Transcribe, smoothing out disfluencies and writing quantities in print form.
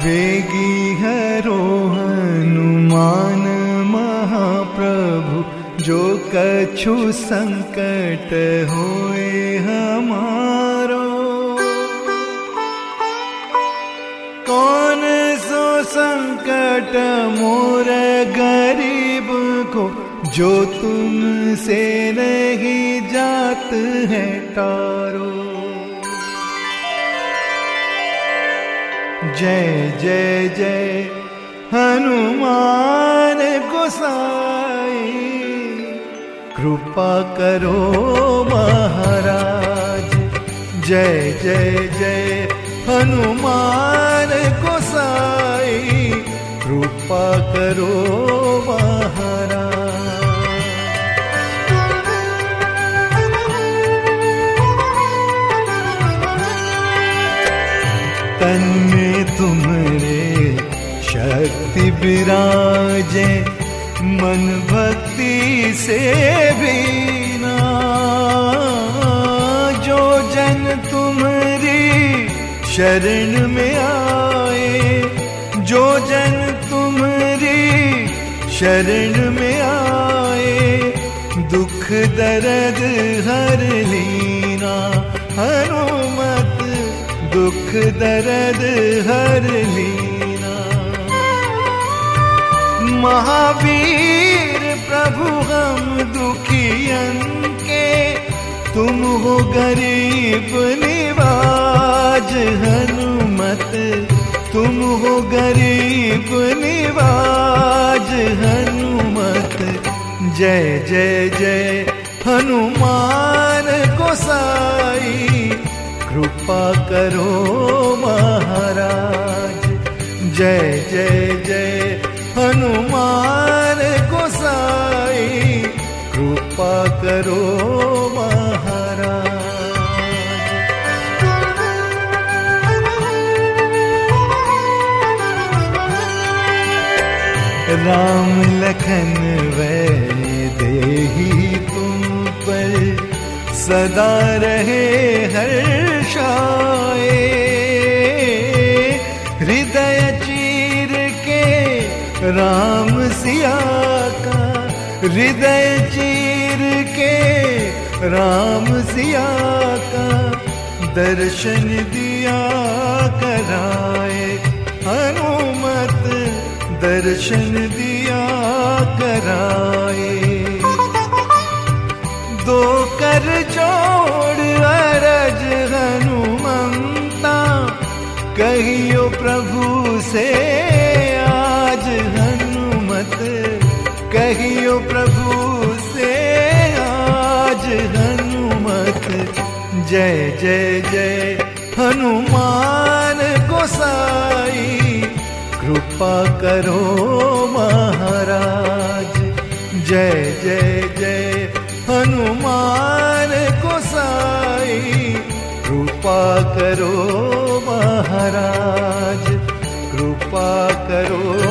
वेगी हरो हनुमान महाप्रभु, जो कछु संकट होए हमारो। कौन सो संकट मोर गरीब को, जो तुमसे नहीं जात है टारो। जय जय जय हनुमान गोसाई, कृपा करो महाराज। जय जय जय हनुमान गोसाई, कृपा करो महाराज। तन में तुम्हारे शक्ति विराजे, मन भक्ति से बीना। जो जन तुम्हारी शरण में आए, जो जन तुम्हारी शरण में आए, दुख दर्द हर लीना। हनुमत दुख दर्द हर लीना। महावीर प्रभु हम दुखियन के, तुम हो गरीब निवाज। हनुमत तुम हो गरीब निवाज। हनुमत जय जय जय हनुमान गोसाई, कृपा करो महाराज। जय जय जय हनुमान गोसाई, कृपा करो महाराज। राम लखन वैदेही तुम पर, सदा रहे हर्षाए। हृदय चीर के राम सिया का, हृदय चीर के राम सिया का, दर्शन दिया कराए। हनुमत दर्शन दिया कराए। दो कर जोड़ अरज हनुमंता, कहियो प्रभु से आज। हनुमत कहियो प्रभु से आज। हनुमत जय जय जय हनुमान गोसाई, कृपा करो महाराज। जय जय जय हनुमान गोसाई, कृपा करो महाराज। कृपा करो